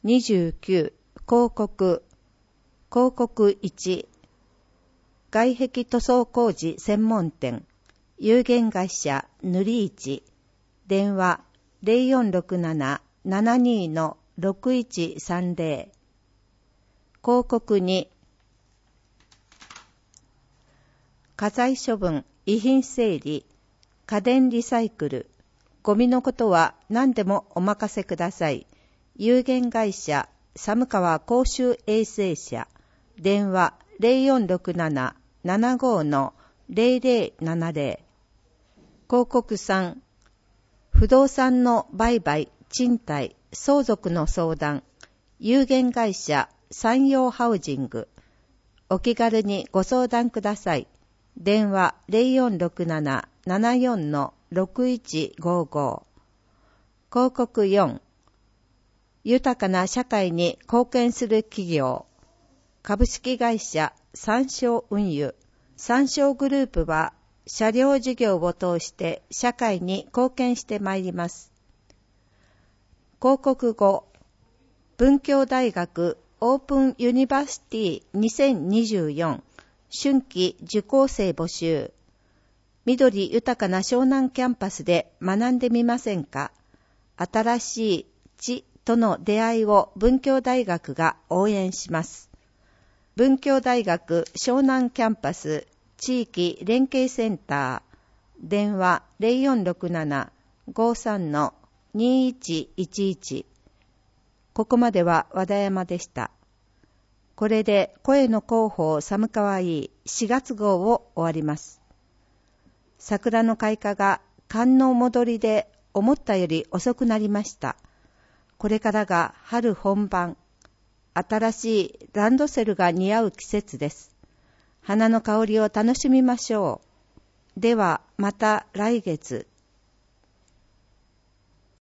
29、広告1、外壁塗装工事専門店、有限会社塗り市、電話0467-72-6130。広告2、家財処分、遺品整理、家電リサイクル、ゴミのことは何でもお任せください。有限会社寒川公衆衛生社、電話0467-75-0070。広告3、不動産の売買、賃貸、相続の相談、有限会社山陽ハウジング、お気軽にご相談ください。電話0467-74-6155。広告4、豊かな社会に貢献する企業、株式会社三湘運輸、三湘グループは車両事業を通して社会に貢献してまいります。広告5、文教大学オープンユニバーシティ2024春季受講生募集。緑豊かな湘南キャンパスで学んでみませんか。新しい地との出会いを文教大学が応援します。文教大学湘南キャンパス地域連携センター、電話0467-53-2111。ここまでは和田山でした。これで声の広報寒川い4月号を終わります。桜の開花が寒の戻りで思ったより遅くなりました。これからが春本番。新しいランドセルが似合う季節です。花の香りを楽しみましょう。ではまた来月。